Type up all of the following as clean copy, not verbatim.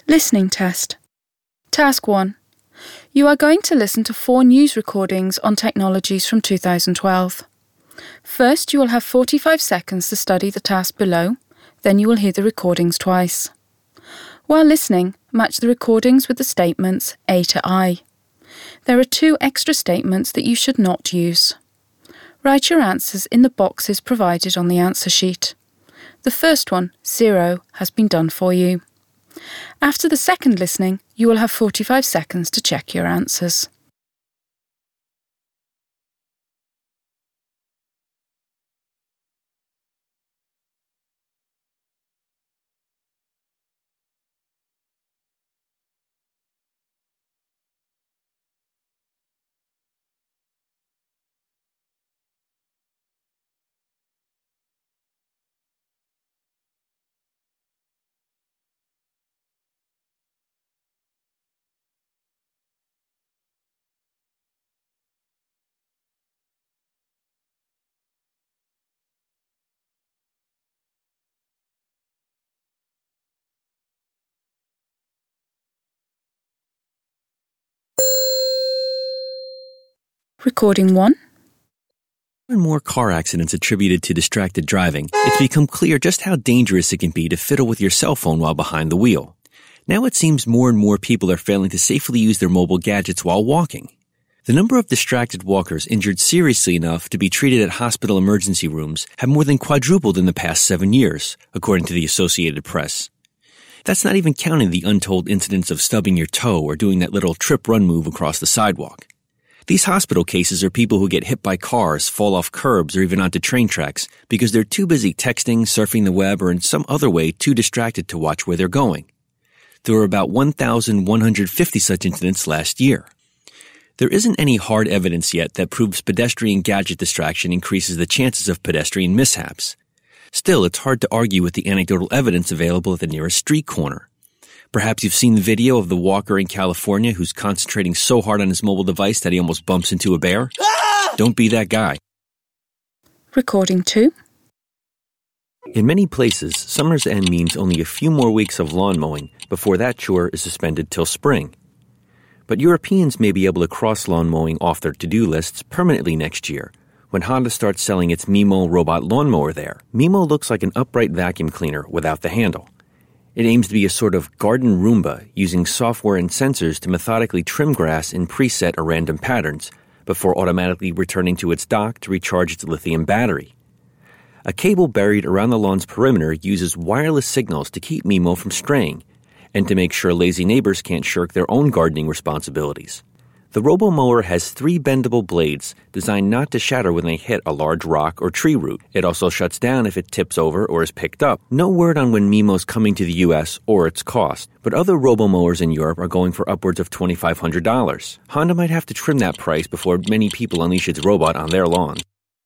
Listening test. Task 1. You are going to listen to 4 news recordings on technologies from 2012. First, you will have 45 seconds to study the task below, then you will hear the recordings twice. While listening, match the recordings with the statements A to I. There are 2 extra statements that you should not use. Write your answers in the boxes provided on the answer sheet. The first one, 0, has been done for you. After the second listening, you will have 45 seconds to check your answers. Recording 1. More and more car accidents attributed to distracted driving, it's become clear just how dangerous it can be to fiddle with your cell phone while behind the wheel. Now it seems more and more people are failing to safely use their mobile gadgets while walking. The number of distracted walkers injured seriously enough to be treated at hospital emergency rooms have more than quadrupled in the past 7 years, according to the Associated Press. That's not even counting the untold incidents of stubbing your toe or doing that little trip-run move across the sidewalk. These hospital cases are people who get hit by cars, fall off curbs, or even onto train tracks because they're too busy texting, surfing the web, or in some other way too distracted to watch where they're going. There were about 1,150 such incidents last year. There isn't any hard evidence yet that proves pedestrian gadget distraction increases the chances of pedestrian mishaps. Still, it's hard to argue with the anecdotal evidence available at the nearest street corner. Perhaps you've seen the video of the walker in California who's concentrating so hard on his mobile device that he almost bumps into a bear. Don't be that guy. Recording 2. In many places, summer's end means only a few more weeks of lawn mowing before that chore is suspended till spring. But Europeans may be able to cross lawn mowing off their to-do lists permanently next year when Honda starts selling its Mimo robot lawnmower there. Mimo looks like an upright vacuum cleaner without the handle. It aims to be a sort of garden Roomba using software and sensors to methodically trim grass in preset or random patterns before automatically returning to its dock to recharge its lithium battery. A cable buried around the lawn's perimeter uses wireless signals to keep Mimo from straying and to make sure lazy neighbors can't shirk their own gardening responsibilities. The robo-mower has 3 bendable blades designed not to shatter when they hit a large rock or tree root. It also shuts down if it tips over or is picked up. No word on when Mimo's coming to the U.S. or its cost, but other robo-mowers in Europe are going for upwards of $2,500. Honda might have to trim that price before many people unleash its robot on their lawns.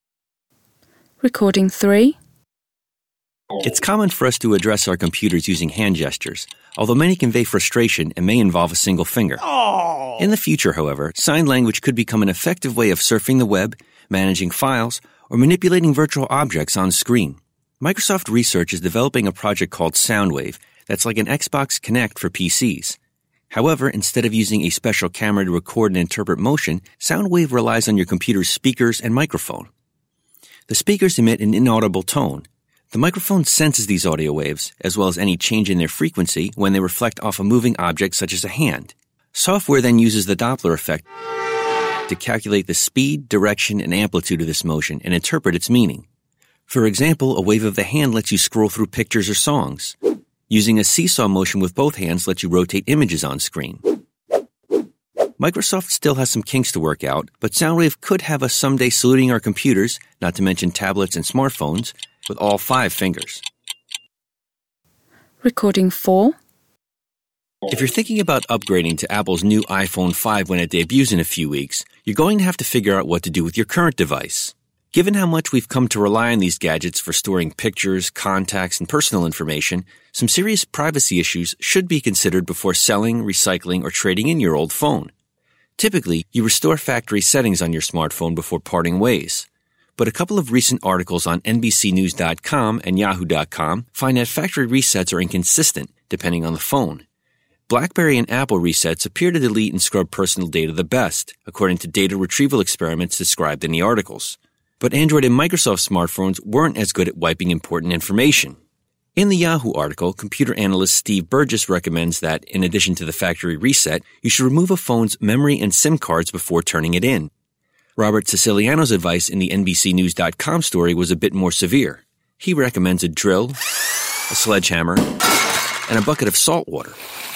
Recording 3. It's common for us to address our computers using hand gestures, although many convey frustration and may involve a single finger. In the future, however, sign language could become an effective way of surfing the web, managing files, or manipulating virtual objects on screen. Microsoft Research is developing a project called Soundwave that's like an Xbox Kinect for PCs. However, instead of using a special camera to record and interpret motion, Soundwave relies on your computer's speakers and microphone. The speakers emit an inaudible tone. The microphone senses these audio waves, as well as any change in their frequency, when they reflect off a moving object such as a hand. Software then uses the Doppler effect to calculate the speed, direction, and amplitude of this motion and interpret its meaning. For example, a wave of the hand lets you scroll through pictures or songs. Using a seesaw motion with both hands lets you rotate images on screen. Microsoft still has some kinks to work out, but Soundwave could have us someday saluting our computers, not to mention tablets and smartphones, with all 5 fingers. Recording 4. If you're thinking about upgrading to Apple's new iPhone 5 when it debuts in a few weeks, you're going to have to figure out what to do with your current device. Given how much we've come to rely on these gadgets for storing pictures, contacts, and personal information, some serious privacy issues should be considered before selling, recycling, or trading in your old phone. Typically, you restore factory settings on your smartphone before parting ways. But a couple of recent articles on NBCnews.com and Yahoo.com find that factory resets are inconsistent depending on the phone. BlackBerry and Apple resets appear to delete and scrub personal data the best, according to data retrieval experiments described in the articles. But Android and Microsoft smartphones weren't as good at wiping important information. In the Yahoo article, computer analyst Steve Burgess recommends that, in addition to the factory reset, you should remove a phone's memory and SIM cards before turning it in. Robert Siciliano's advice in the NBCNews.com story was a bit more severe. He recommends a drill, a sledgehammer, and a bucket of salt water.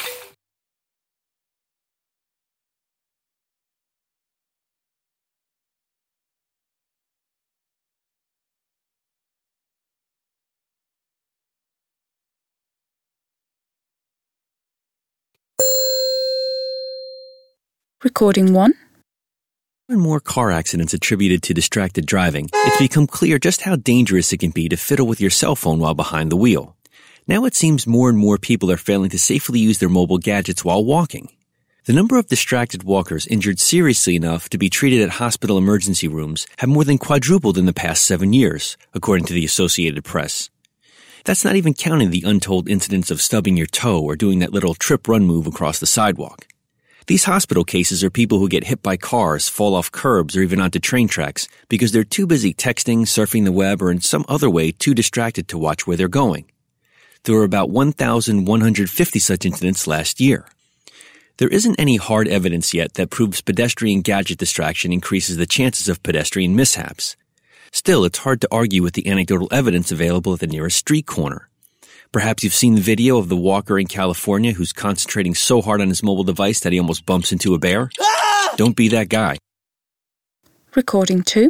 Recording 1. More and more car accidents attributed to distracted driving, it's become clear just how dangerous it can be to fiddle with your cell phone while behind the wheel. Now it seems more and more people are failing to safely use their mobile gadgets while walking. The number of distracted walkers injured seriously enough to be treated at hospital emergency rooms have more than quadrupled in the past 7 years, according to the Associated Press. That's not even counting the untold incidents of stubbing your toe or doing that little trip-run move across the sidewalk. These hospital cases are people who get hit by cars, fall off curbs, or even onto train tracks because they're too busy texting, surfing the web, or in some other way too distracted to watch where they're going. There were about 1,150 such incidents last year. There isn't any hard evidence yet that proves pedestrian gadget distraction increases the chances of pedestrian mishaps. Still, it's hard to argue with the anecdotal evidence available at the nearest street corner. Perhaps you've seen the video of the walker in California who's concentrating so hard on his mobile device that he almost bumps into a bear. Don't be that guy. Recording 2.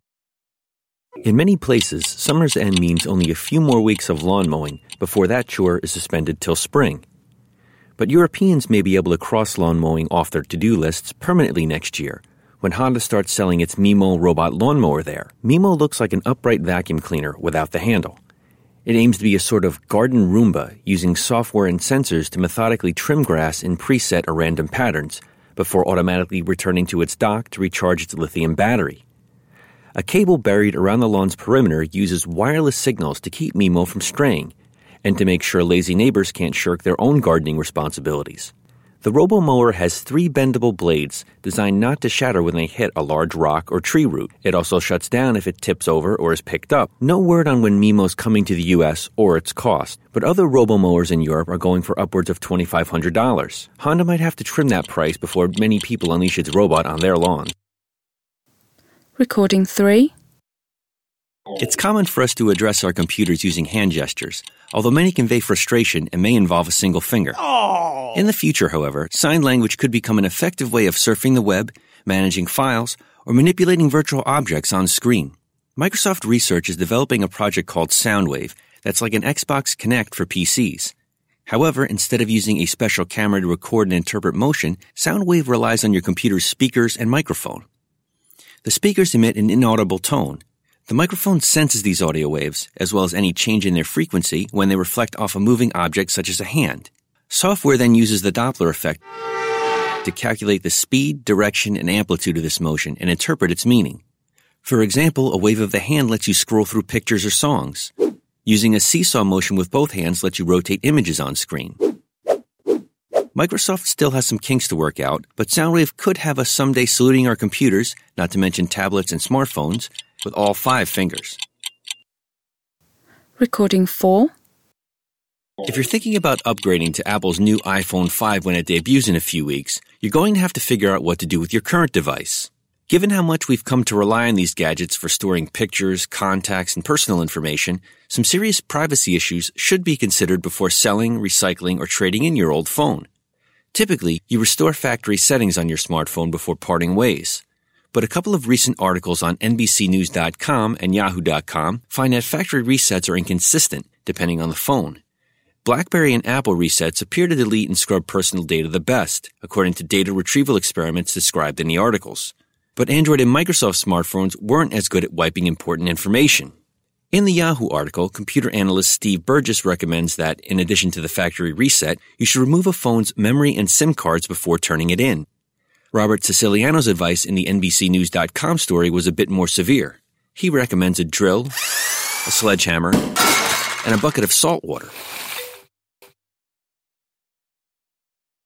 In many places, summer's end means only a few more weeks of lawn mowing before that chore is suspended till spring. But Europeans may be able to cross lawn mowing off their to-do lists permanently next year when Honda starts selling its Mimo robot lawnmower there. Mimo looks like an upright vacuum cleaner without the handle. It aims to be a sort of garden Roomba, using software and sensors to methodically trim grass in preset or random patterns, before automatically returning to its dock to recharge its lithium battery. A cable buried around the lawn's perimeter uses wireless signals to keep Mimo from straying, and to make sure lazy neighbors can't shirk their own gardening responsibilities. The robo-mower has 3 bendable blades designed not to shatter when they hit a large rock or tree root. It also shuts down if it tips over or is picked up. No word on when Mimo's coming to the U.S. or its cost, but other robo-mowers in Europe are going for upwards of $2,500. Honda might have to trim that price before many people unleash its robot on their lawn. Recording 3. It's common for us to address our computers using hand gestures, although many convey frustration and may involve a single finger. In the future, however, sign language could become an effective way of surfing the web, managing files, or manipulating virtual objects on screen. Microsoft Research is developing a project called Soundwave that's like an Xbox Kinect for PCs. However, instead of using a special camera to record and interpret motion, Soundwave relies on your computer's speakers and microphone. The speakers emit an inaudible tone. The microphone senses these audio waves, as well as any change in their frequency, when they reflect off a moving object such as a hand. Software then uses the Doppler effect to calculate the speed, direction, and amplitude of this motion and interpret its meaning. For example, a wave of the hand lets you scroll through pictures or songs. Using a seesaw motion with both hands lets you rotate images on screen. Microsoft still has some kinks to work out, but Soundwave could have us someday saluting our computers, not to mention tablets and smartphones, with all 5 fingers. Recording 4. If you're thinking about upgrading to Apple's new iPhone 5 when it debuts in a few weeks, you're going to have to figure out what to do with your current device. Given how much we've come to rely on these gadgets for storing pictures, contacts, and personal information, some serious privacy issues should be considered before selling, recycling, or trading in your old phone. Typically, you restore factory settings on your smartphone before parting ways. But a couple of recent articles on NBCNews.com and Yahoo.com find that factory resets are inconsistent depending on the phone. BlackBerry and Apple resets appear to delete and scrub personal data the best, according to data retrieval experiments described in the articles. But Android and Microsoft smartphones weren't as good at wiping important information. In the Yahoo article, computer analyst Steve Burgess recommends that, in addition to the factory reset, you should remove a phone's memory and SIM cards before turning it in. Robert Siciliano's advice in the NBCNews.com story was a bit more severe. He recommends a drill, a sledgehammer, and a bucket of salt water.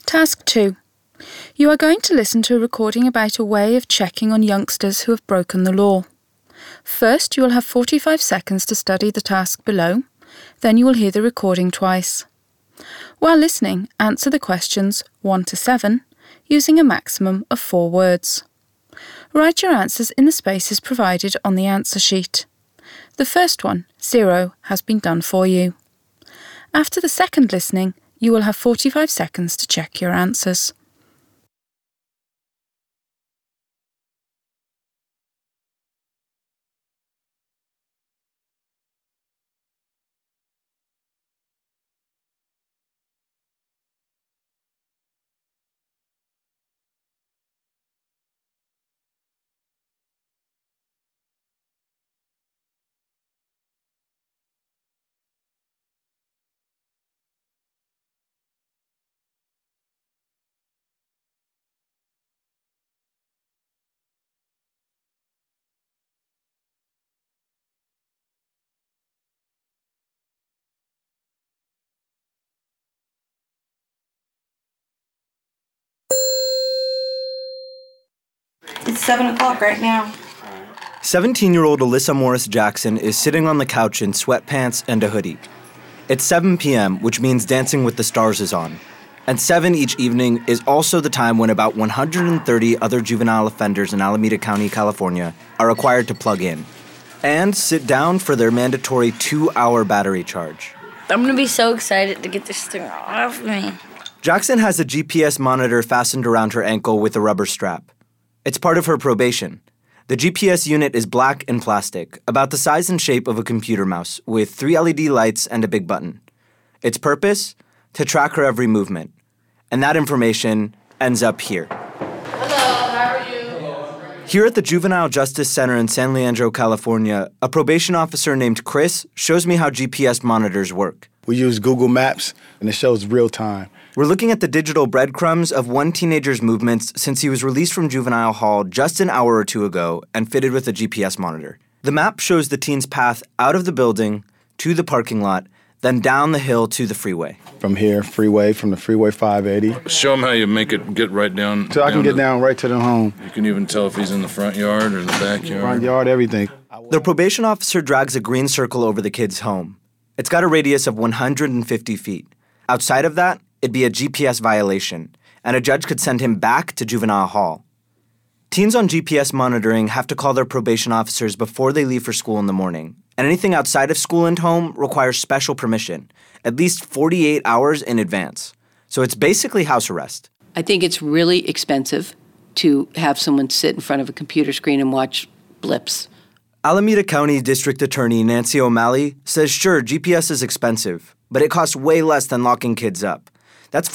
Task 2. You are going to listen to a recording about a way of checking on youngsters who have broken the law. First, you will have 45 seconds to study the task below. Then you will hear the recording twice. While listening, answer the questions 1 to 7 using a maximum of 4 words. Write your answers in the spaces provided on the answer sheet. The first one, 0, has been done for you. After the second listening, you will have 45 seconds to check your answers. It's 7 o'clock right now. 17-year-old Alyssa Morris Jackson is sitting on the couch in sweatpants and a hoodie. It's 7 p.m., which means Dancing with the Stars is on. And 7 each evening is also the time when about 130 other juvenile offenders in Alameda County, California, are required to plug in and sit down for their mandatory 2-hour battery charge. I'm going to be so excited to get this thing off me. Jackson has a GPS monitor fastened around her ankle with a rubber strap. It's part of her probation. The GPS unit is black and plastic, about the size and shape of a computer mouse, with 3 LED lights and a big button. Its purpose? To track her every movement. And that information ends up here. Hello, how are you? Here at the Juvenile Justice Center in San Leandro, California, a probation officer named Chris shows me how GPS monitors work. We use Google Maps, and it shows real time. We're looking at the digital breadcrumbs of one teenager's movements since he was released from juvenile hall just an hour or two ago and fitted with a GPS monitor. The map shows the teen's path out of the building, to the parking lot, then down the hill to the freeway. From here, from the Freeway 580. Show him how you make it get right down. So I can get down right to the home. You can even tell if he's in the front yard or the backyard. Front yard, everything. The probation officer drags a green circle over the kid's home. It's got a radius of 150 feet. Outside of that, it'd be a GPS violation, and a judge could send him back to juvenile hall. Teens on GPS monitoring have to call their probation officers before they leave for school in the morning, and anything outside of school and home requires special permission, at least 48 hours in advance. So it's basically house arrest. I think it's really expensive to have someone sit in front of a computer screen and watch blips. Alameda County District Attorney Nancy O'Malley says sure, GPS is expensive, but it costs way less than locking kids up. That's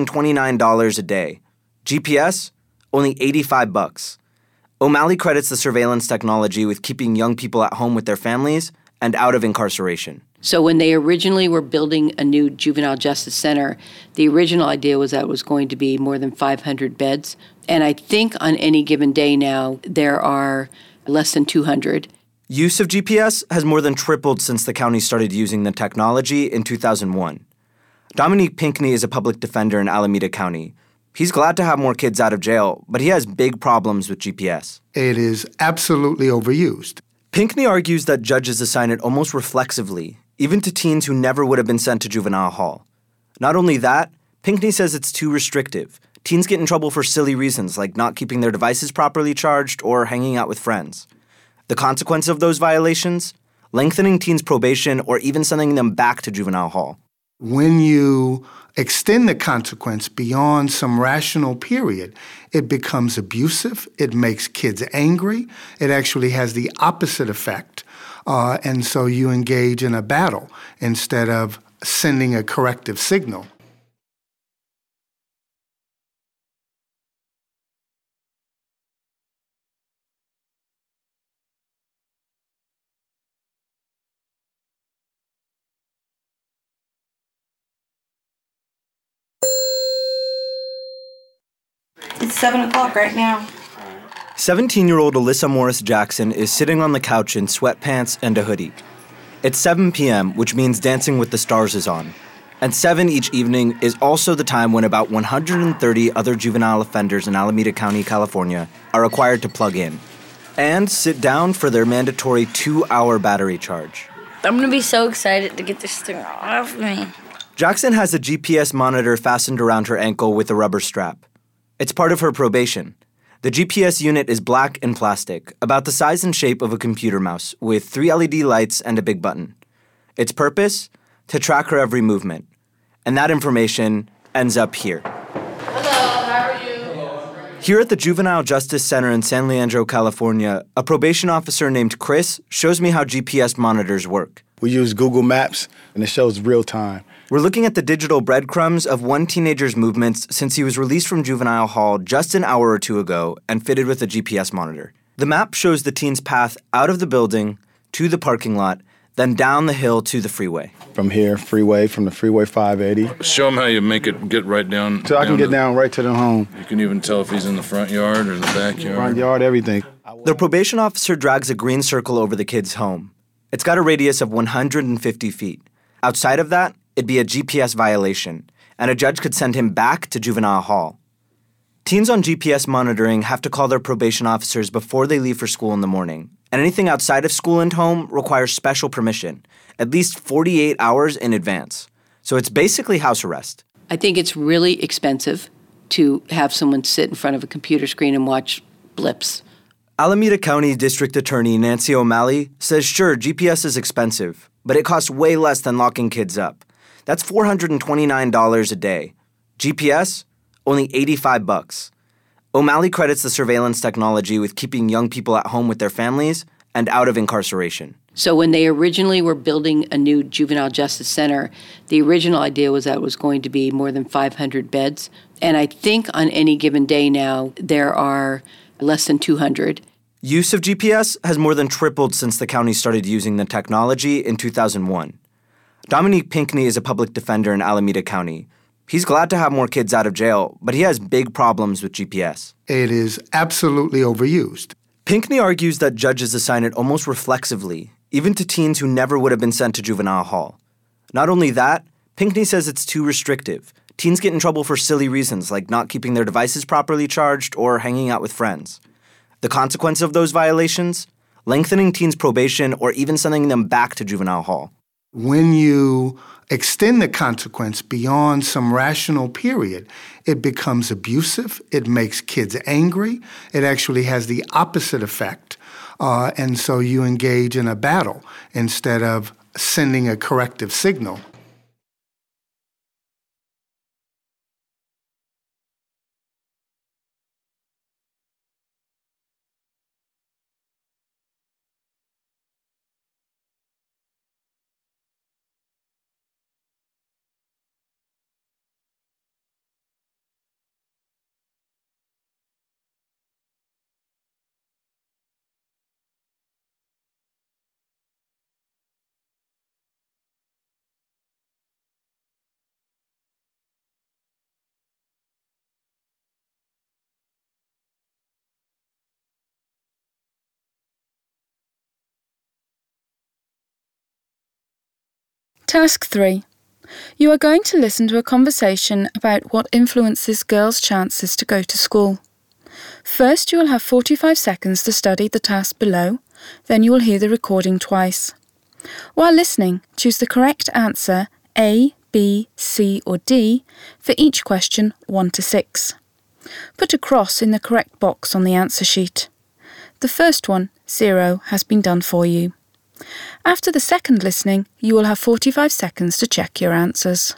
$429 a day. GPS? Only $85. O'Malley credits the surveillance technology with keeping young people at home with their families and out of incarceration. So when they originally were building a new juvenile justice center, the original idea was that it was going to be more than 500 beds. And I think on any given day now, there are less than 200. Use of GPS has more than tripled since the county started using the technology in 2001. Dominique Pinkney is a public defender in Alameda County. He's glad to have more kids out of jail, but he has big problems with GPS. It is absolutely overused. Pinkney argues that judges assign it almost reflexively, even to teens who never would have been sent to juvenile hall. Not only that, Pinkney says it's too restrictive. Teens get in trouble for silly reasons, like not keeping their devices properly charged or hanging out with friends. The consequence of those violations? Lengthening teens' probation or even sending them back to juvenile hall. When you extend the consequence beyond some rational period, it becomes abusive, it makes kids angry, it actually has the opposite effect. And so you engage in a battle instead of sending a corrective signal. It's 7 o'clock right now. 17-year-old Alyssa Morris Jackson is sitting on the couch in sweatpants and a hoodie. It's 7 p.m., which means Dancing with the Stars is on. And 7 each evening is also the time when about 130 other juvenile offenders in Alameda County, California, are required to plug in and sit down for their mandatory 2-hour battery charge. I'm gonna be so excited to get this thing off me. Jackson has a GPS monitor fastened around her ankle with a rubber strap. It's part of her probation. The GPS unit is black and plastic, about the size and shape of a computer mouse, with 3 LED lights and a big button. Its purpose? To track her every movement. And that information ends up here. Hello, how are you? Here at the Juvenile Justice Center in San Leandro, California, a probation officer named Chris shows me how GPS monitors work. We use Google Maps, and it shows real time. We're looking at the digital breadcrumbs of one teenager's movements since he was released from juvenile hall just an hour or two ago and fitted with a GPS monitor. The map shows the teen's path out of the building, to the parking lot, then down the hill to the freeway. From here, from the freeway 580. Show him how you make it get right down. So I can get down right to the home. You can even tell if he's in the front yard or the backyard. Front yard, everything. The probation officer drags a green circle over the kid's home. It's got a radius of 150 feet. Outside of that, it'd be a GPS violation, and a judge could send him back to juvenile hall. Teens on GPS monitoring have to call their probation officers before they leave for school in the morning, and anything outside of school and home requires special permission, at least 48 hours in advance. So it's basically house arrest. I think it's really expensive to have someone sit in front of a computer screen and watch blips. Alameda County District Attorney Nancy O'Malley says sure, GPS is expensive, but it costs way less than locking kids up. That's $429 a day. GPS? Only $85. O'Malley credits the surveillance technology with keeping young people at home with their families and out of incarceration. So when they originally were building a new juvenile justice center, the original idea was that it was going to be more than 500 beds. And I think on any given day now, there are less than 200. Use of GPS has more than tripled since the county started using the technology in 2001. Dominique Pinckney is a public defender in Alameda County. He's glad to have more kids out of jail, but he has big problems with GPS. It is absolutely overused. Pinckney argues that judges assign it almost reflexively, even to teens who never would have been sent to juvenile hall. Not only that, Pinckney says it's too restrictive. Teens get in trouble for silly reasons like not keeping their devices properly charged or hanging out with friends. The consequence of those violations? Lengthening teens' probation or even sending them back to juvenile hall. When you extend the consequence beyond some rational period, it becomes abusive, it makes kids angry, it actually has the opposite effect. And so you engage in a battle instead of sending a corrective signal. Task 3. You are going to listen to a conversation about what influences girls' chances to go to school. First, you will have 45 seconds to study the task below, then you will hear the recording twice. While listening, choose the correct answer A, B, C or D for each question 1 to 6. Put a cross in the correct box on the answer sheet. The first one, 0, has been done for you. After the second listening, you will have 45 seconds to check your answers.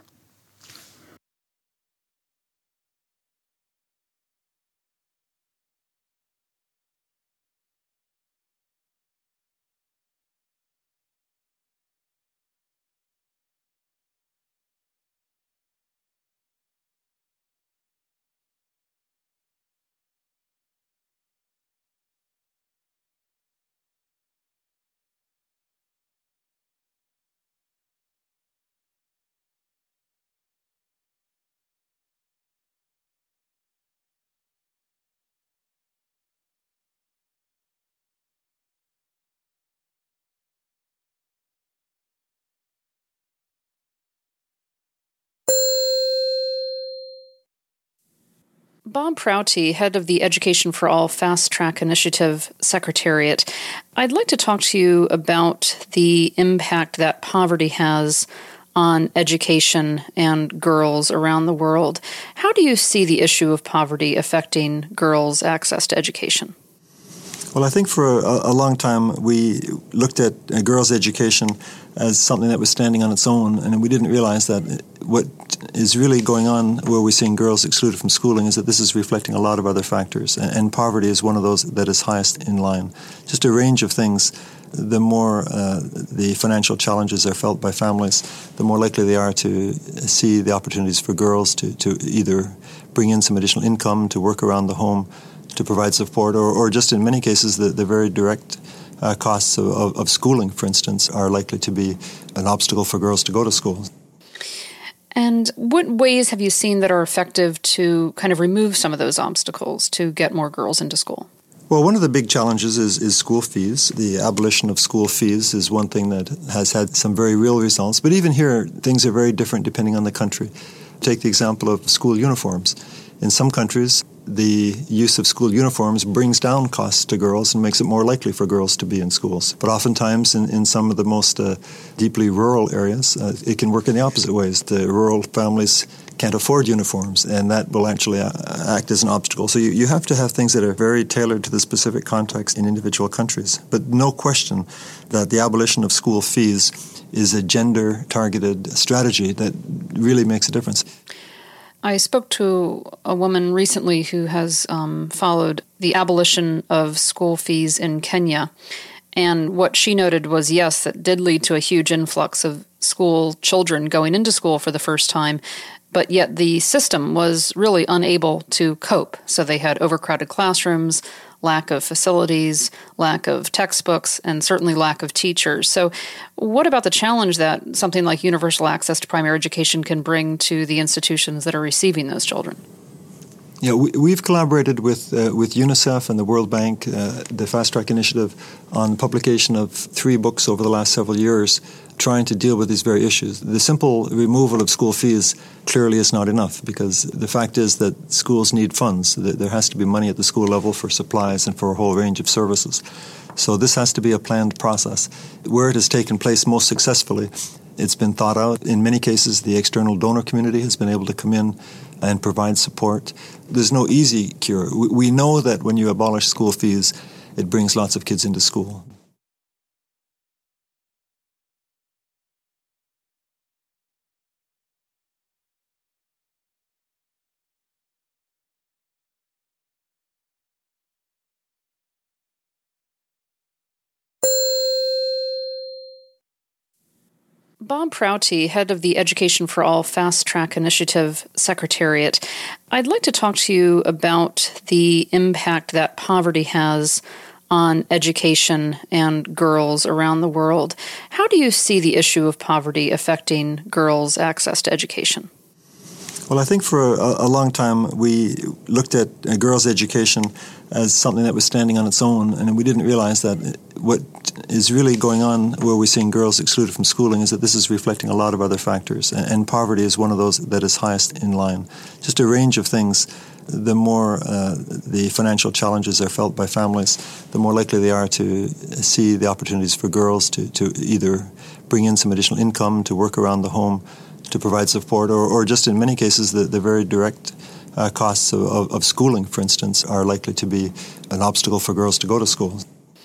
Bob Prouty, head of the Education for All Fast Track Initiative Secretariat. I'd like to talk to you about the impact that poverty has on education and girls around the world. How do you see the issue of poverty affecting girls' access to education? Well, I think for a long time we looked at girls' education as something that was standing on its own, and we didn't realize that what is really going on where we're seeing girls excluded from schooling is that this is reflecting a lot of other factors, and poverty is one of those that is highest in line. Just a range of things. The more the financial challenges are felt by families, the more likely they are to see the opportunities for girls to either bring in some additional income, to work around the home, to provide support, or just in many cases the very direct costs of schooling, for instance, are likely to be an obstacle for girls to go to school. And what ways have you seen that are effective to kind of remove some of those obstacles to get more girls into school? Well, one of the big challenges is school fees. The abolition of school fees is one thing that has had some very real results. But even here, things are very different depending on the country. Take the example of school uniforms. In some countries, the use of school uniforms brings down costs to girls and makes it more likely for girls to be in schools. But oftentimes in some of the most deeply rural areas, it can work in the opposite ways. The rural families can't afford uniforms, and that will actually act as an obstacle. So you have to have things that are very tailored to the specific context in individual countries. But no question that the abolition of school fees is a gender-targeted strategy that really makes a difference. I spoke to a woman recently who has followed the abolition of school fees in Kenya. And what she noted was, yes, that did lead to a huge influx of school children going into school for the first time, but yet the system was really unable to cope. So they had overcrowded classrooms, lack of facilities, lack of textbooks, and certainly lack of teachers. So what about the challenge that something like universal access to primary education can bring to the institutions that are receiving those children? Yeah, we've collaborated with UNICEF and the World Bank, the Fast Track Initiative, on publication of 3 books over the last several years trying to deal with these very issues. The simple removal of school fees clearly is not enough, because the fact is that schools need funds. There has to be money at the school level for supplies and for a whole range of services. So this has to be a planned process. Where it has taken place most successfully, it's been thought out. In many cases, the external donor community has been able to come in and provide support. There's no easy cure. We know that when you abolish school fees, it brings lots of kids into school. Bob Prouty, head of the Education for All Fast Track Initiative Secretariat. I'd like to talk to you about the impact that poverty has on education and girls around the world. How do you see the issue of poverty affecting girls' access to education? Well, I think for a long time we looked at girls' education as something that was standing on its own, and we didn't realize that what is really going on where we're seeing girls excluded from schooling is that this is reflecting a lot of other factors, and poverty is one of those that is highest in line. Just a range of things. The more the financial challenges are felt by families, the more likely they are to see the opportunities for girls to either bring in some additional income, to work around the home, to provide support, or just in many cases the very direct costs of schooling, for instance, are likely to be an obstacle for girls to go to school.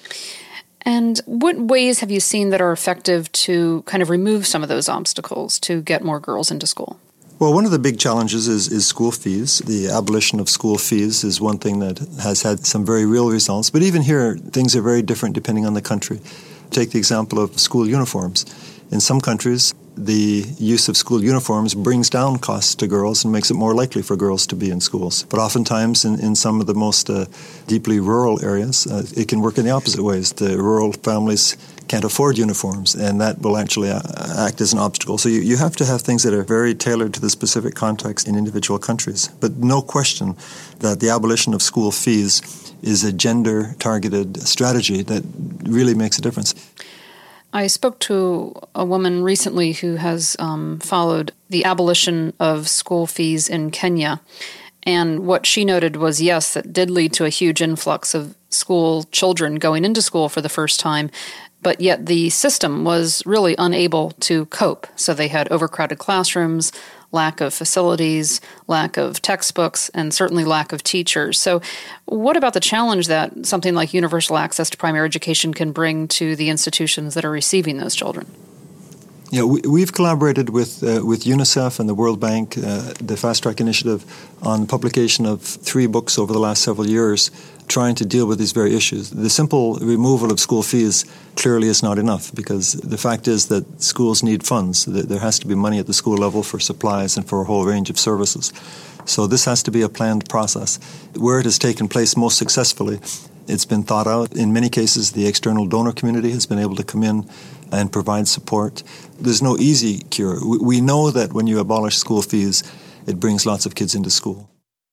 And what ways have you seen that are effective to kind of remove some of those obstacles to get more girls into school? Well, one of the big challenges is school fees. The abolition of school fees is one thing that has had some very real results. But even here, things are very different depending on the country. Take the example of school uniforms. In some countries, the use of school uniforms brings down costs to girls and makes it more likely for girls to be in schools. But oftentimes in some of the most deeply rural areas, it can work in the opposite ways. The rural families can't afford uniforms, and that will actually act as an obstacle. So you have to have things that are very tailored to the specific context in individual countries. But no question that the abolition of school fees is a gender-targeted strategy that really makes a difference. I spoke to a woman recently who has followed the abolition of school fees in Kenya. And what she noted was, yes, it did lead to a huge influx of school children going into school for the first time, but yet the system was really unable to cope. So they had overcrowded classrooms, lack of facilities, lack of textbooks, and certainly lack of teachers. So what about the challenge that something like universal access to primary education can bring to the institutions that are receiving those children? Yeah, we've collaborated with UNICEF and the World Bank, the Fast Track Initiative, on publication of 3 books over the last several years trying to deal with these very issues. The simple removal of school fees clearly is not enough, because the fact is that schools need funds. There has to be money at the school level for supplies and for a whole range of services. So this has to be a planned process. Where it has taken place most successfully, it's been thought out. In many cases, the external donor community has been able to come in and provide support. There's no easy cure. We know that when you abolish school fees, it brings lots of kids into school.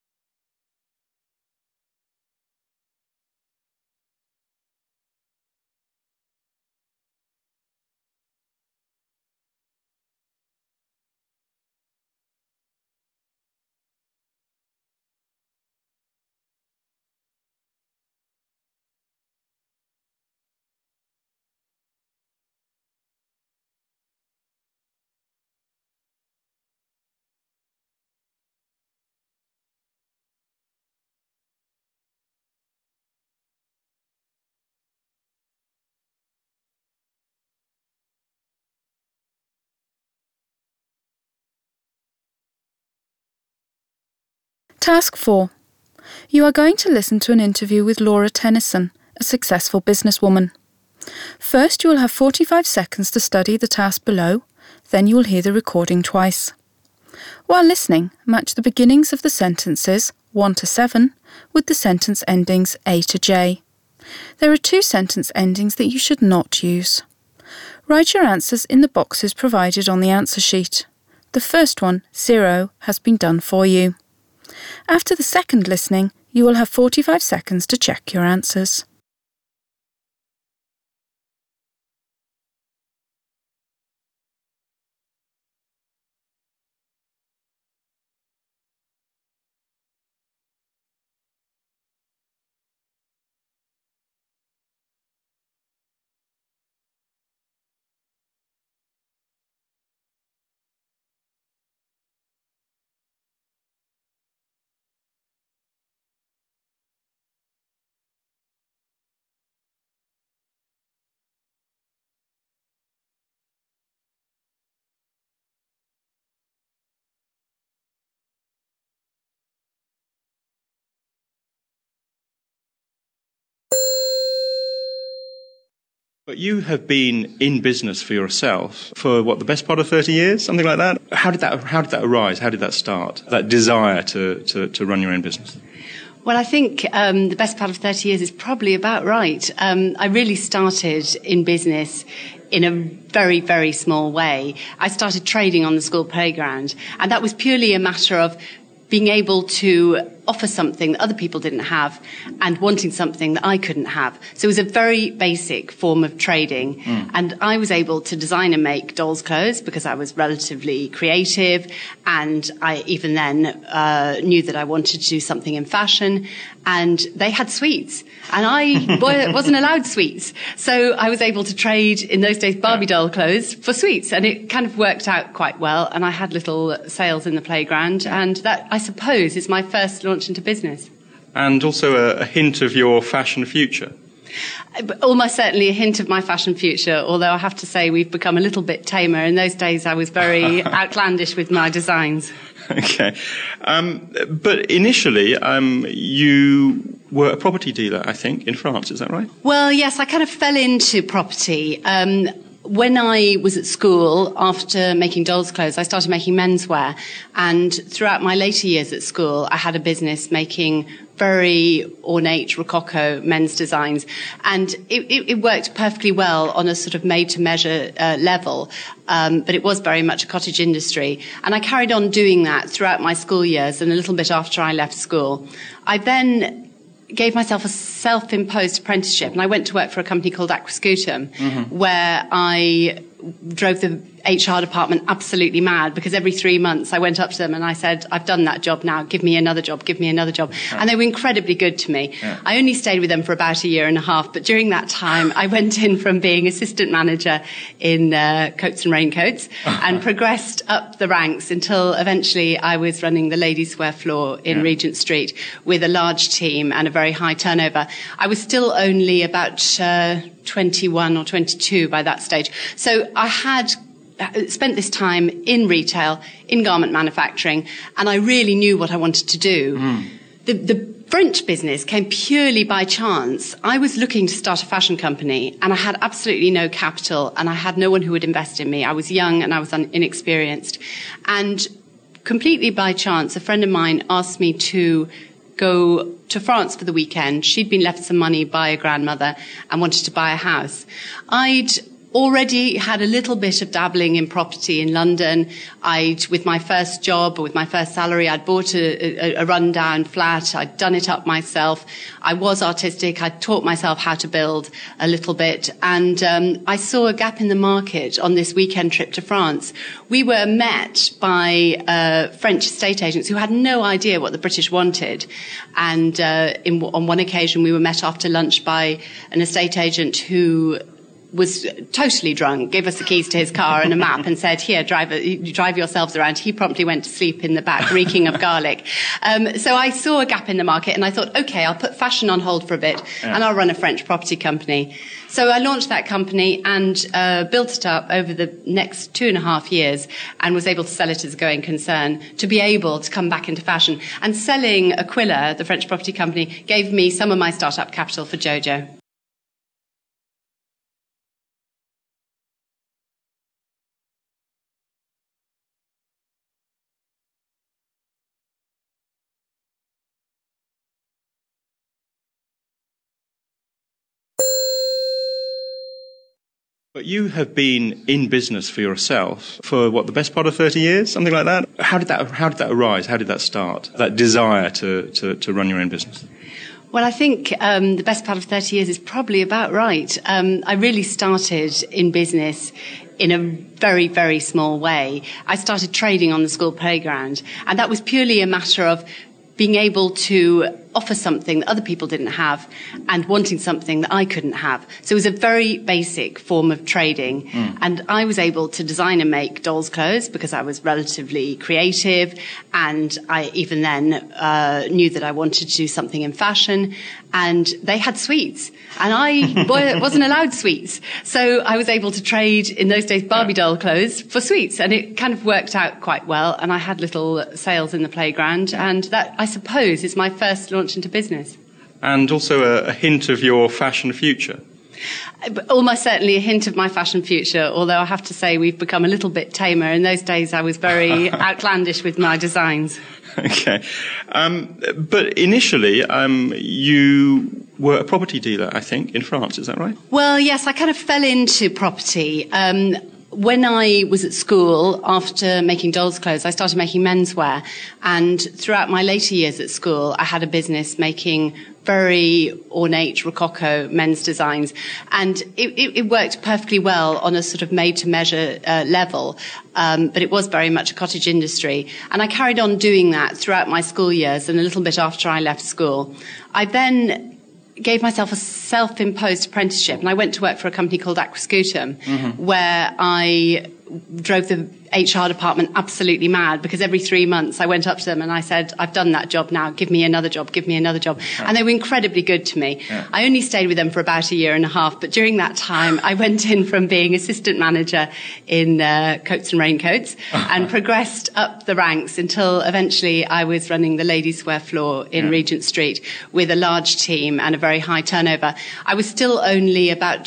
Task 4. You are going to listen to an interview with Laura Tennyson, a successful businesswoman. First, you will have 45 seconds to study the task below, then you will hear the recording twice. While listening, match the beginnings of the sentences 1 to 7 with the sentence endings A to J. There are 2 sentence endings that you should not use. Write your answers in the boxes provided on the answer sheet. The first one, 0, has been done for you. After the second listening, you will have 45 seconds to check your answers. But you have been in business for yourself for, the best part of 30 years, something like that? How did that arise? How did that start, that desire to run your own business? Well, I think the best part of 30 years is probably about right. I really started in business in a very, very small way. I started trading on the school playground, and that was purely a matter of being able to offer something that other people didn't have and wanting something that I couldn't have. So it was a very basic form of trading. And I was able to design and make dolls' clothes because I was relatively creative, and I even then knew that I wanted to do something in fashion. And they had sweets, and I wasn't allowed sweets. So I was able to trade, in those days, Barbie doll clothes for sweets, and it kind of worked out quite well. And I had little sales in the playground, and that, I suppose, is my first launch into business. And also a hint of your fashion future. Almost certainly a hint of my fashion future, although I have to say we've become a little bit tamer. In those days, I was very outlandish with my designs. Okay. But initially, you were a property dealer, I think, in France. Is that right? Well, yes, I kind of fell into property. When I was at school, after making dolls' clothes, I started making menswear. And throughout my later years at school, I had a business making very ornate rococo men's designs. And it worked perfectly well on a sort of made-to-measure level. But it was very much a cottage industry. And I carried on doing that throughout my school years and a little bit after I left school. I then gave myself a self-imposed apprenticeship, and I went to work for a company called Aquascutum, where I drove the HR department absolutely mad because every 3 months I went up to them and I said, I've done that job now, give me another job, give me another job. And they were incredibly good to me. I only stayed with them for about 1.5 years, but during that time I went in from being assistant manager in coats and raincoats and progressed up the ranks until eventually I was running the ladies' wear floor in Regent Street with a large team and a very high turnover. I was still only about 21 or 22 by that stage. So I had spent this time in retail, in garment manufacturing, and I really knew what I wanted to do. The French business came purely by chance. I was looking to start a fashion company, and I had absolutely no capital, and I had no one who would invest in me. I was young and I was inexperienced. And completely by chance, a friend of mine asked me to go to France for the weekend. She'd been left some money by a grandmother and wanted to buy a house. I'd already had a little bit of dabbling in property in London. With my first job, or with my first salary, I'd bought a rundown flat. I'd done it up myself. I was artistic. I'd taught myself how to build a little bit. And I saw a gap in the market on this weekend trip to France. We were met by French estate agents who had no idea what the British wanted. And on one occasion, we were met after lunch by an estate agent who was totally drunk, gave us the keys to his car and a map and said, here, drive yourselves around. He promptly went to sleep in the back, reeking of garlic. So I saw a gap in the market and I thought, okay, I'll put fashion on hold for a bit and I'll run a French property company. So I launched that company and built it up over the next 2.5 years and was able to sell it as a going concern to be able to come back into fashion. And selling Aquila, the French property company, gave me some of my startup capital for Jojo. But you have been in business for yourself for the best part of 30 years, something like that. How did that arise? How did that start? That desire to run your own business? Well, I think the best part of 30 years is probably about right. I really started in business in a very, very small way. I started trading on the school playground, and that was purely a matter of being able to offer something that other people didn't have and wanting something that I couldn't have. So it was a very basic form of trading. And I was able to design and make dolls' clothes because I was relatively creative, and I even then knew that I wanted to do something in fashion. And they had sweets, and I wasn't allowed sweets. So I was able to trade, in those days, Barbie doll clothes for sweets, and it kind of worked out quite well. And I had little sales in the playground, and that, I suppose, is my first launch into business. And also a hint of your fashion future. Almost certainly a hint of my fashion future, although I have to say we've become a little bit tamer. In those days, I was very outlandish with my designs. Okay. But initially, you were a property dealer, I think, in France. Is that right? Well, yes, I kind of fell into property. When I was at school, after making dolls' clothes, I started making menswear. And throughout my later years at school, I had a business making very ornate rococo men's designs. And it worked perfectly well on a sort of made-to-measure level. But it was very much a cottage industry. And I carried on doing that throughout my school years and a little bit after I left school. I then gave myself a self-imposed apprenticeship, and I went to work for a company called Aquascutum, where I drove the HR department absolutely mad because every 3 months I went up to them and I said, I've done that job now, give me another job, give me another job. And they were incredibly good to me. I only stayed with them for about 1.5 years, but during that time I went in from being assistant manager in coats and raincoats and progressed up the ranks until eventually I was running the ladies' wear floor in Regent Street with a large team and a very high turnover. I was still only about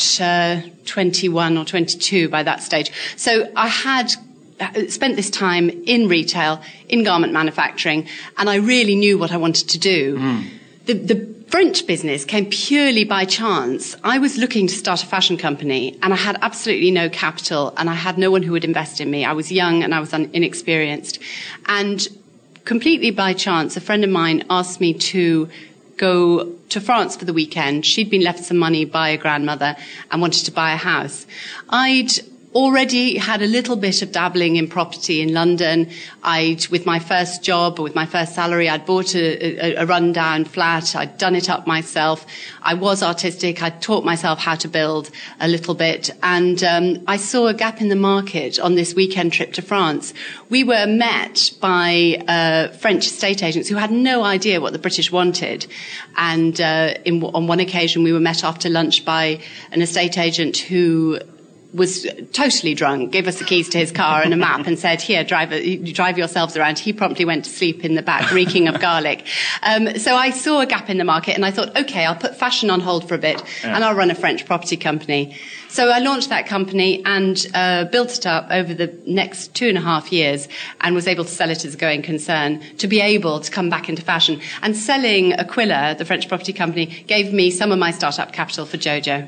21 or 22 by that stage. So I had spent this time in retail, in garment manufacturing, and I really knew what I wanted to do. The French business came purely by chance. I was looking to start a fashion company, and I had absolutely no capital, and I had no one who would invest in me. I was young and I was inexperienced. And completely by chance, a friend of mine asked me to go to France for the weekend. She'd been left some money by a grandmother and wanted to buy a house. I'd already had a little bit of dabbling in property in London. With my first job, or with my first salary, I'd bought a rundown flat. I'd done it up myself. I was artistic. I taught myself how to build a little bit. And I saw a gap in the market on this weekend trip to France. We were met by French estate agents who had no idea what the British wanted. And on one occasion, we were met after lunch by an estate agent who was totally drunk, gave us the keys to his car and a map and said, here, drive yourselves around. He promptly went to sleep in the back, reeking of garlic. So I saw a gap in the market and I thought, okay, I'll put fashion on hold for a bit and I'll run a French property company. So I launched that company and built it up over the next 2.5 years and was able to sell it as a going concern to be able to come back into fashion. And selling Aquila, the French property company, gave me some of my startup capital for Jojo.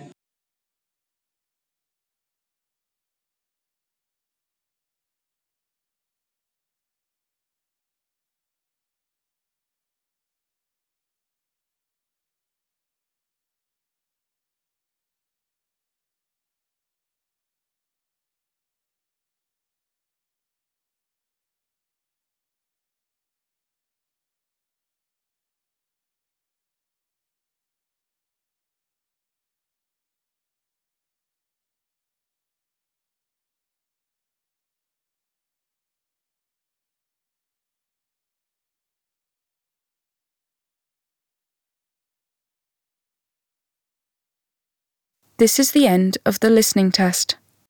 This is the end of the listening test.